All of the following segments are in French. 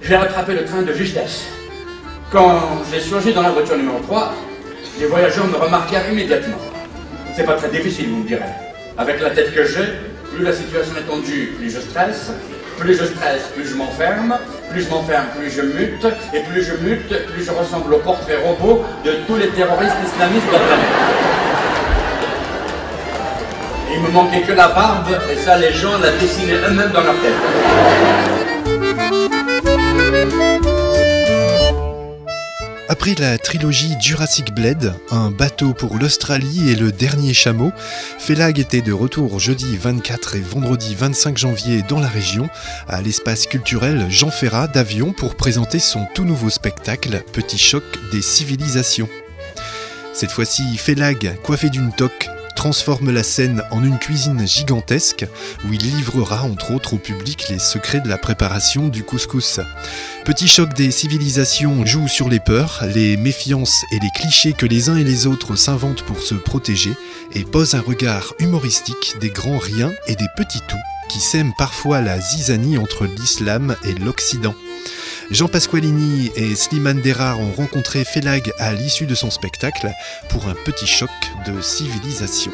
J'ai rattrapé le train de justesse. Quand j'ai surgi dans la voiture numéro 3, les voyageurs me remarquèrent immédiatement. C'est pas très difficile, vous me direz. Avec la tête que j'ai, plus la situation est tendue, plus je stresse. Plus je stresse, plus je m'enferme. Plus je m'enferme, plus je mute. Et plus je mute, plus je ressemble au portrait robot de tous les terroristes islamistes de la planète. Il me manquait que la barbe, et ça, les gens la dessinaient eux-mêmes dans leur tête. Après la trilogie Jurassic Blade, un bateau pour l'Australie et le dernier chameau, Félag était de retour jeudi 24 et vendredi 25 janvier dans la région, à l'espace culturel Jean Ferrat d'Avion pour présenter son tout nouveau spectacle Petit choc des civilisations. Cette fois-ci, Félag, coiffé d'une toque, transforme la scène en une cuisine gigantesque où il livrera entre autres au public les secrets de la préparation du couscous. Petit choc des civilisations joue sur les peurs, les méfiances et les clichés que les uns et les autres s'inventent pour se protéger et pose un regard humoristique des grands riens et des petits tout qui sèment parfois la zizanie entre l'islam et l'Occident. Jean Pasqualini et Slimane Dera ont rencontré Félag à l'issue de son spectacle pour un petit choc de civilisation.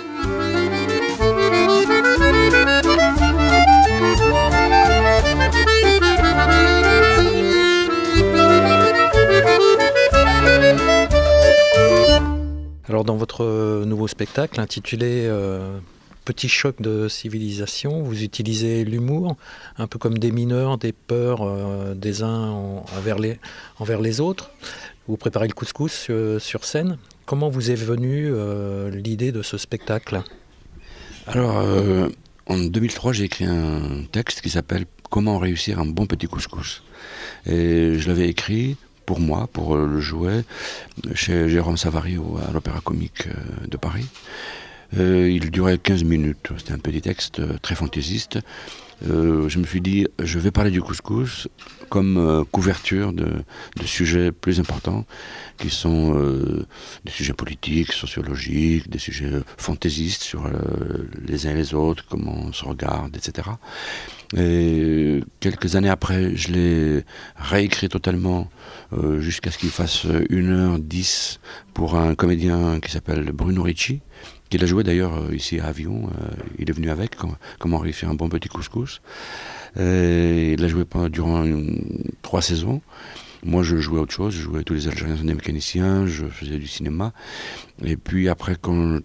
Alors dans votre nouveau spectacle intitulé Petit choc de civilisation, vous utilisez l'humour, un peu comme des mineurs, des peurs des uns envers les autres. Vous préparez le couscous sur scène. Comment vous est venue l'idée de ce spectacle ? Alors, en 2003, j'ai écrit un texte qui s'appelle « Comment réussir un bon petit couscous ». Et je l'avais écrit pour moi, pour le jouer, chez Jérôme Savary à l'Opéra Comique de Paris. Il durait 15 minutes, c'était un petit texte très fantaisiste. Je me suis dit, je vais parler du couscous comme couverture de sujets plus importants, qui sont des sujets politiques, sociologiques, des sujets fantaisistes sur les uns et les autres, comment on se regarde, etc. Et quelques années après, je l'ai réécrit totalement jusqu'à ce qu'il fasse 1h10 pour un comédien qui s'appelle Bruno Ricci, qui l'a joué d'ailleurs ici à Avion. Il est venu avec, comment réussir un bon petit couscous. Et il l'a joué durant 3 saisons. Moi, je jouais autre chose, je jouais tous les Algériens sont des mécaniciens, je faisais du cinéma. Et puis après, en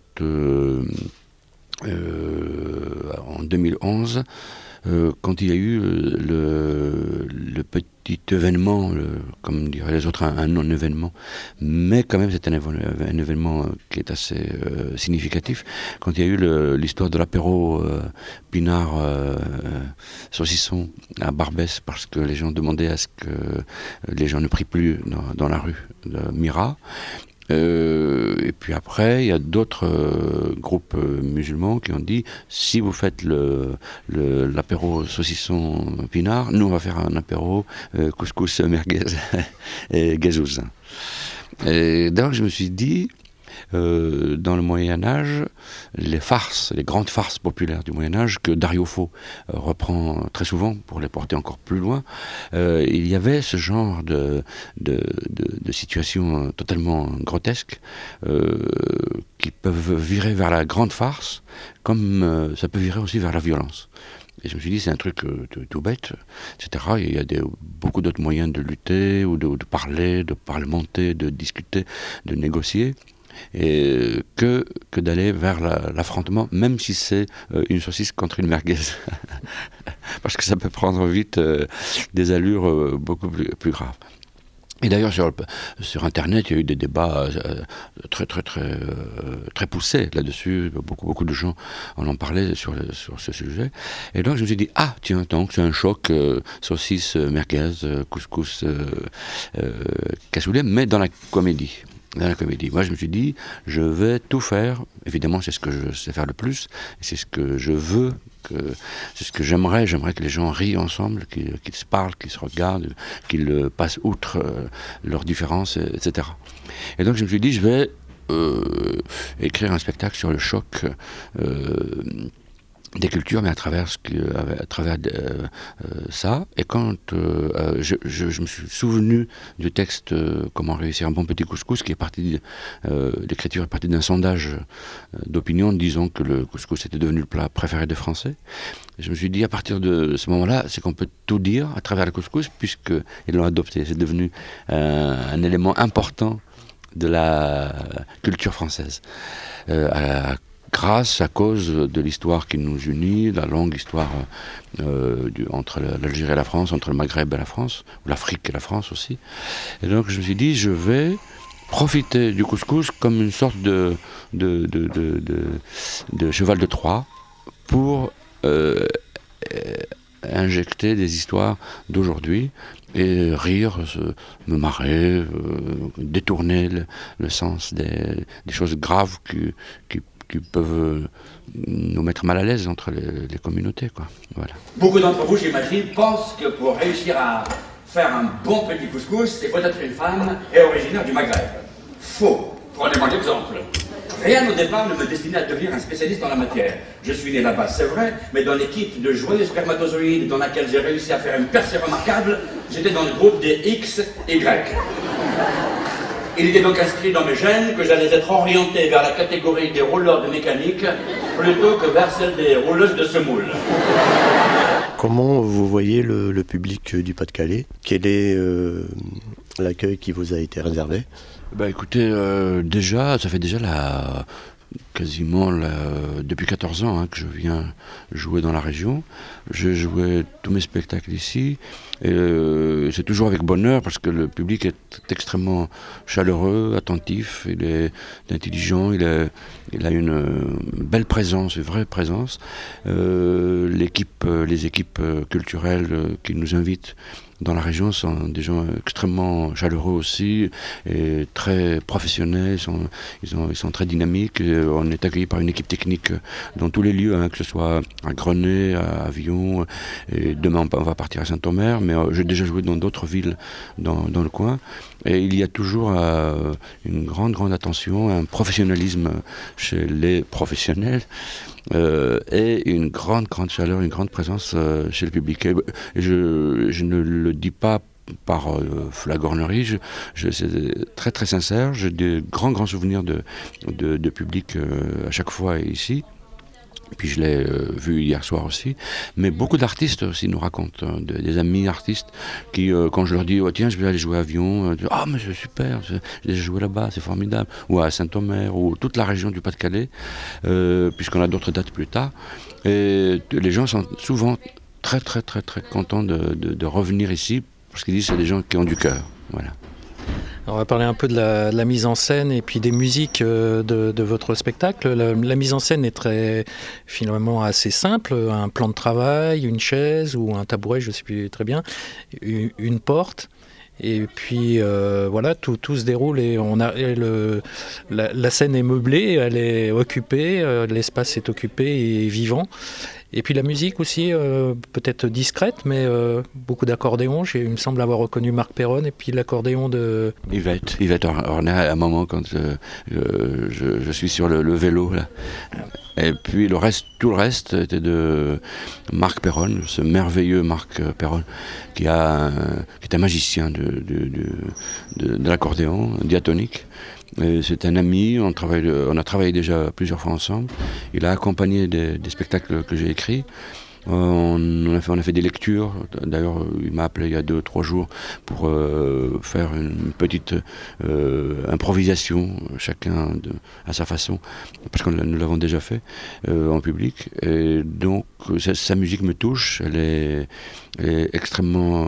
2011, quand il y a eu le petit événement, comme diraient les autres, un non-événement, mais quand même c'est un événement qui est assez significatif, quand il y a eu l'histoire de l'apéro Pinard saucisson à Barbès, parce que les gens demandaient à ce que les gens ne prient plus dans la rue de Mira. Et puis après, il y a d'autres groupes musulmans qui ont dit, si vous faites l'apéro saucisson pinard, nous on va faire un apéro couscous merguez et gazouz. Et donc je me suis dit, dans le Moyen-Âge, les grandes farces populaires du Moyen-Âge, que Dario Fo reprend très souvent pour les porter encore plus loin, il y avait ce genre de situations totalement grotesques qui peuvent virer vers la grande farce, comme ça peut virer aussi vers la violence. Et je me suis dit, c'est un truc tout bête, etc. Et il y a beaucoup d'autres moyens de lutter, ou de parler, de parlementer, de discuter, de négocier, et que d'aller vers l'affrontement, même si c'est une saucisse contre une merguez. Parce que ça peut prendre vite des allures beaucoup plus graves. Et d'ailleurs, sur Internet, il y a eu des débats très poussés là-dessus. Beaucoup de gens en ont parlé sur ce sujet. Et donc, je me suis dit, tiens, donc c'est un choc saucisse, merguez, couscous, cassoulet, mais dans la comédie. Moi, je me suis dit, je vais tout faire. Évidemment, c'est ce que je sais faire le plus. C'est ce que je veux. C'est ce que j'aimerais. J'aimerais que les gens rient ensemble, qu'ils se parlent, qu'ils se regardent, qu'ils passent outre leurs différences, etc. Et donc, je me suis dit, je vais écrire un spectacle sur le choc des cultures, mais à travers ça. Et quand je me suis souvenu du texte Comment réussir un bon petit couscous, qui est parti, l'écriture est partie d'un sondage d'opinion disant que le couscous était devenu le plat préféré des Français. Et je me suis dit, à partir de ce moment-là, c'est qu'on peut tout dire à travers le couscous, puisqu'ils l'ont adopté. C'est devenu un élément important de la culture française. Grâce à cause de l'histoire qui nous unit, la longue histoire entre l'Algérie et la France, entre le Maghreb et la France, ou l'Afrique et la France aussi. Et donc je me suis dit, je vais profiter du couscous comme une sorte de cheval de Troie pour injecter des histoires d'aujourd'hui et rire, me marrer, détourner le sens des choses graves qui peuvent nous mettre mal à l'aise entre les communautés, quoi. Voilà. Beaucoup d'entre vous, j'imagine, pensent que pour réussir à faire un bon petit couscous, il faut être une femme et originaire du Maghreb. Faux. Prenez-moi l'exemple. Rien au départ ne me destinait à devenir un spécialiste dans la matière. Je suis né là-bas, c'est vrai, mais dans l'équipe de joyeux spermatozoïdes dans laquelle j'ai réussi à faire une percée remarquable, j'étais dans le groupe des XY. Il était donc inscrit dans mes gènes que j'allais être orienté vers la catégorie des rouleurs de mécanique plutôt que vers celle des rouleuses de semoule. Comment vous voyez le public du Pas-de-Calais ? Quel est l'accueil qui vous a été réservé ? Écoutez, ça fait déjà quasiment depuis 14 ans que je viens jouer dans la région. J'ai joué tous mes spectacles ici. Et c'est toujours avec bonheur parce que le public est extrêmement chaleureux, attentif, il est intelligent, il a une belle présence, une vraie présence. Les équipes culturelles qui nous invitent dans la région sont des gens extrêmement chaleureux aussi et très professionnels, ils sont très dynamiques. On est accueillis par une équipe technique dans tous les lieux, que ce soit à Grenay, à Avion, et demain on va partir à Saint-Omer, mais j'ai déjà joué dans d'autres villes dans le coin. Et il y a toujours une grande attention, un professionnalisme chez les professionnels et une grande chaleur, une grande présence chez le public. Et je ne le dis pas par flagornerie, c'est très très sincère. J'ai des grands souvenirs de public à chaque fois ici. Puis je l'ai vu hier soir aussi, mais beaucoup d'artistes aussi nous racontent, des amis artistes qui, quand je leur dis tiens je vais aller jouer à Avion, mais c'est super, j'ai déjà joué là-bas, c'est formidable, ou à Saint-Omer, ou toute la région du Pas-de-Calais, puisqu'on a d'autres dates plus tard, et les gens sont souvent très contents de revenir ici, parce qu'ils disent que c'est des gens qui ont du cœur, voilà. On va parler un peu de la mise en scène et puis des musiques de votre spectacle. La mise en scène est finalement assez simple. Un plan de travail, une chaise ou un tabouret, je ne sais plus très bien, une porte. Et puis voilà, tout se déroule et la scène est meublée, elle est occupée, l'espace est occupé et vivant. Et puis la musique aussi, peut-être discrète, mais beaucoup d'accordéon. Il me semble avoir reconnu Marc Perron et puis l'accordéon de... Yvette Ornay, à un moment quand je suis sur le vélo là. Et puis tout le reste était de Marc Perron, ce merveilleux Marc Perron, qui est un magicien de l'accordéon diatonique. C'est un ami, on a travaillé déjà plusieurs fois ensemble. Il a accompagné des spectacles que j'ai écrits. On a fait des lectures. D'ailleurs, il m'a appelé il y a 2-3 jours pour faire une petite improvisation, chacun à sa façon, parce que nous l'avons déjà fait en public. Et donc, sa musique me touche. Elle est extrêmement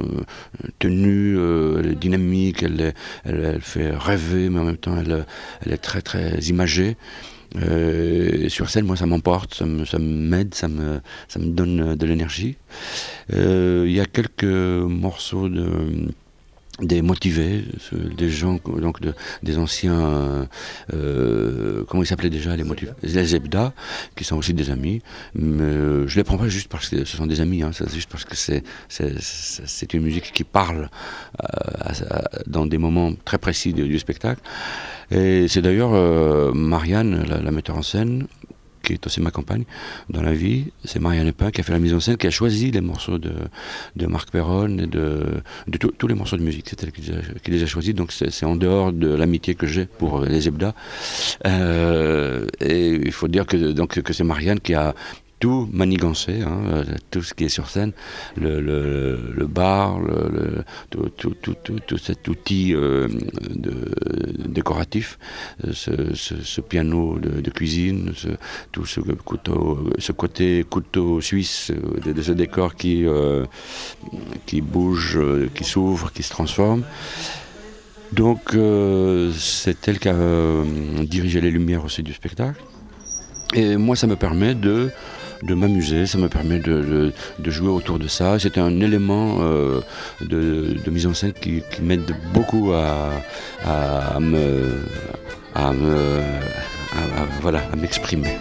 tenue, elle est dynamique, elle fait rêver, mais en même temps, elle est très imagée. Sur scène, moi, ça m'emporte, ça m'aide, ça me donne de l'énergie. Il y a quelques morceaux des motivés, des gens, donc des anciens, comment ils s'appelaient déjà, les motivés, les Zebda, qui sont aussi des amis. Mais je les prends pas juste parce que ce sont des amis, c'est juste parce que c'est une musique qui parle dans des moments très précis du spectacle. Et c'est d'ailleurs Marianne, la metteur en scène, qui est aussi ma compagne dans la vie. C'est Marianne Epin qui a fait la mise en scène, qui a choisi les morceaux de Marc Perron et de tous les morceaux de musique. C'est elle qui les a choisis, donc c'est en dehors de l'amitié que j'ai pour les Ebda. Et il faut dire que c'est Marianne qui a tout manigancé, tout ce qui est sur scène, le bar, tout cet outil décoratif, ce piano de cuisine, tout ce côté couteau suisse de ce décor qui bouge, qui s'ouvre, qui se transforme. Donc c'est elle qui a dirigé les lumières aussi du spectacle. Et moi, ça me permet de m'amuser, ça me permet de jouer autour de ça. C'était un élément de mise en scène qui m'aide beaucoup à m'exprimer.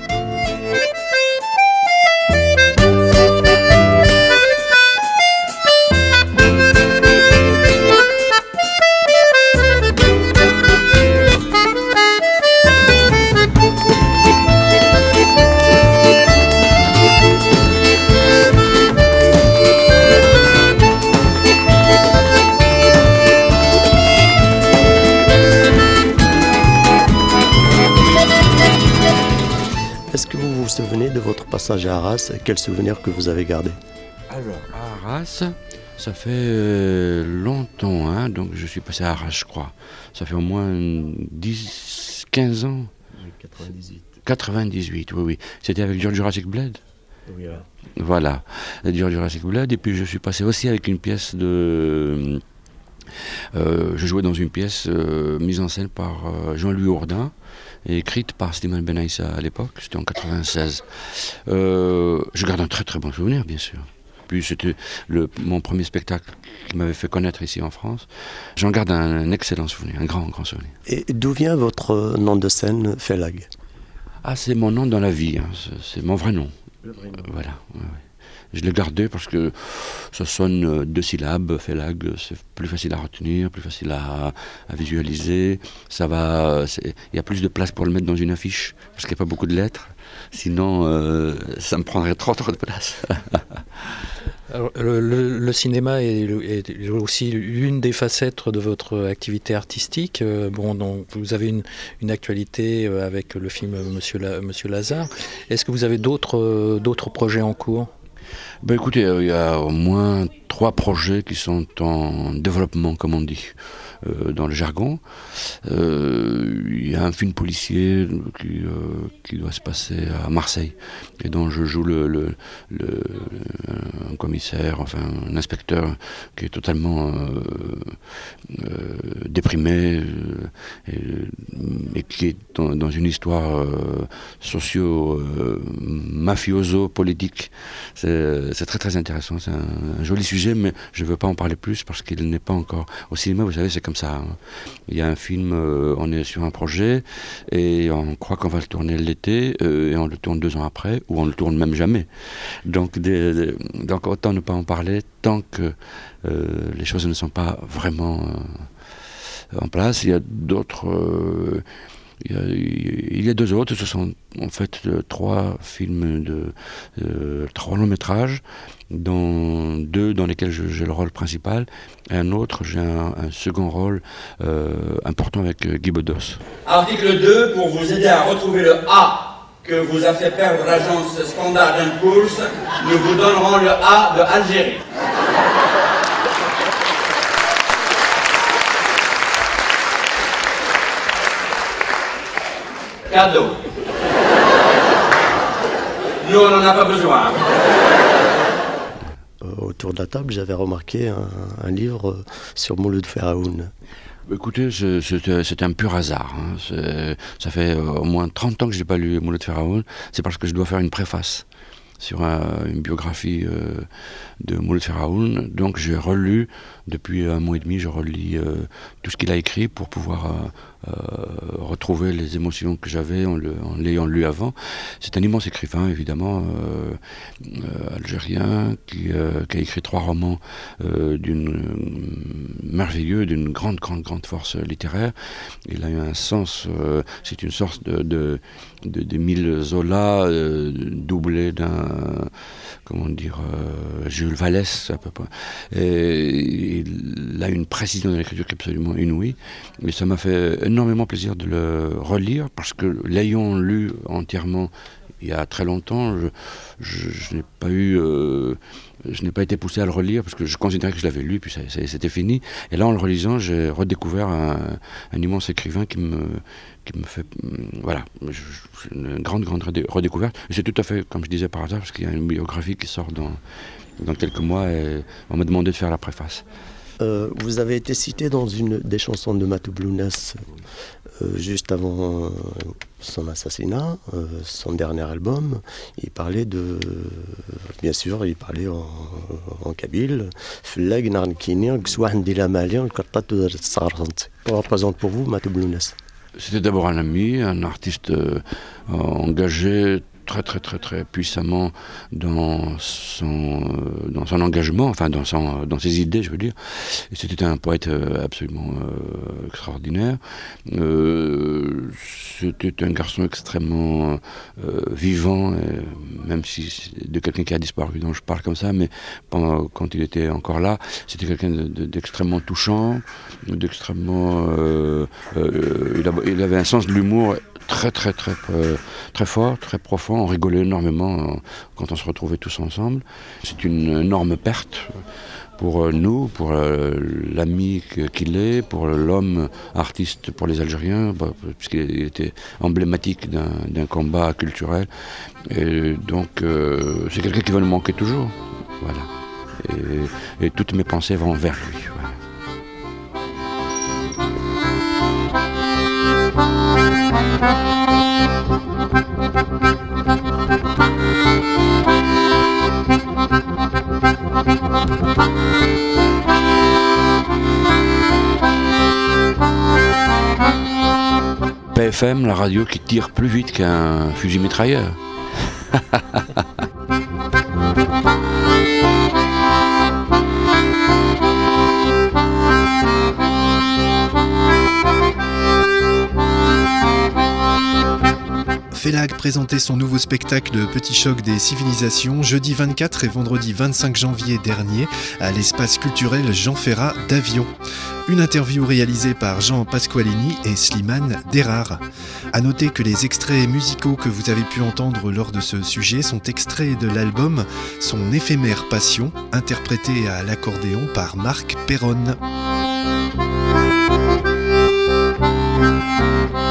Est-ce que vous vous souvenez de votre passage à Arras? Quel souvenir que vous avez gardé? Alors, à Arras, ça fait longtemps, donc je suis passé à Arras, je crois. Ça fait au moins 10-15 ans. 98. 98, oui. C'était avec Jurassic Blade. Oui, Voilà, Jurassic Blade. Et puis je suis passé aussi avec une pièce de... je jouais dans une pièce mise en scène par Jean-Louis Ourdin et écrite par Slimane Benaïssa à l'époque, c'était en 96. Je garde un très très bon souvenir, bien sûr. Puis c'était mon premier spectacle qui m'avait fait connaître ici en France. J'en garde un excellent souvenir, un grand souvenir. Et d'où vient votre nom de scène, Félag? Ah, c'est mon nom dans la vie, c'est mon vrai nom. Voilà, ouais. Je l'ai gardé parce que ça sonne 2 syllabes, Félag, c'est plus facile à retenir, plus facile à visualiser. Il y a plus de place pour le mettre dans une affiche, parce qu'il n'y a pas beaucoup de lettres. Sinon, ça me prendrait trop de place. Alors, le cinéma est aussi l'une des facettes de votre activité artistique. Donc vous avez une actualité avec le film Monsieur Lazare. Est-ce que vous avez d'autres projets en cours ? Écoutez, il y a au moins 3 projets qui sont en développement, comme on dit, dans le jargon. Il y a un film policier qui doit se passer à Marseille, et dont je joue un commissaire, enfin un inspecteur qui est totalement déprimé et qui est dans une histoire socio-mafioso-politique. C'est très très intéressant, c'est un joli sujet, mais je ne veux pas en parler plus parce qu'il n'est pas encore au cinéma. Vous savez, c'est comme ça. Il y a un film, on est sur un projet et on croit qu'on va le tourner l'été et on le tourne 2 ans après, ou on le tourne même jamais. Donc autant ne pas en parler tant que les choses ne sont pas vraiment en place. Il y a d'autres... Il y a 2 autres, ce sont en fait 3 films 3 longs métrages, dont 2 dans lesquels j'ai le rôle principal, et un autre, j'ai un second rôle important avec Guy Bedos. Article 2, pour vous aider à retrouver le A que vous a fait perdre l'agence Standard & Poor's, nous vous donnerons le A de Algérie. Cadeau. Nous, on n'en a pas besoin. Autour de la table, j'avais remarqué un livre sur Mouloud Feraoun. Écoutez, c'est un pur hasard. Ça fait au moins 30 ans que je n'ai pas lu Mouloud Feraoun. C'est parce que je dois faire une préface sur une biographie de Mouloud Feraoun. Donc j'ai relu, depuis 1 mois et demi, je relis tout ce qu'il a écrit pour pouvoir retrouver les émotions que j'avais en l'ayant lu avant. C'est un immense écrivain, évidemment, algérien, qui a écrit 3 romans d'une merveilleux, d'une grande force littéraire. Il a eu un sens, c'est une sorte de Émile Zola doublé d'un, comment dire, Jules Vallès à peu près. Et il a une précision de l'écriture qui est absolument inouïe. Et ça m'a fait énormément plaisir de le relire, parce que l'ayant lu entièrement il y a très longtemps, je n'ai pas eu... je n'ai pas été poussé à le relire parce que je considérais que je l'avais lu, puis c'était fini. Et là, en le relisant, j'ai redécouvert un immense écrivain qui me fait... Voilà, une grande redécouverte. Et c'est tout à fait, comme je disais par hasard, parce qu'il y a une biographie qui sort dans quelques mois et on m'a demandé de faire la préface. Vous avez été cité dans une des chansons de Matou Blounès juste avant son assassinat, son dernier album. Il parlait bien sûr, il parlait en kabyle. Ça représente pour vous Matou Blounès? C'était d'abord un ami, un artiste engagé très puissamment dans son engagement, enfin dans ses idées, je veux dire. Et c'était un poète absolument extraordinaire. C'était un garçon extrêmement vivant, même si de quelqu'un qui a disparu dont je parle comme ça, mais quand il était encore là, c'était quelqu'un d'extrêmement touchant, d'extrêmement... il avait un sens de l'humour très fort, très profond. On rigolait énormément quand on se retrouvait tous ensemble. C'est une énorme perte pour nous, pour l'ami qu'il est, pour l'homme artiste pour les Algériens, puisqu'il était emblématique d'un combat culturel. Et donc, c'est quelqu'un qui va nous manquer toujours. Voilà. Et toutes mes pensées vont vers lui. Voilà. PFM, la radio qui tire plus vite qu'un fusil mitrailleur. Félag présentait son nouveau spectacle Petit choc des civilisations jeudi 24 et vendredi 25 janvier dernier à l'espace culturel Jean Ferrat d'Avion. Une interview réalisée par Jean Pasqualini et Slimane Derar. À noter que les extraits musicaux que vous avez pu entendre lors de ce sujet sont extraits de l'album Son éphémère passion, interprété à l'accordéon par Marc Perronne.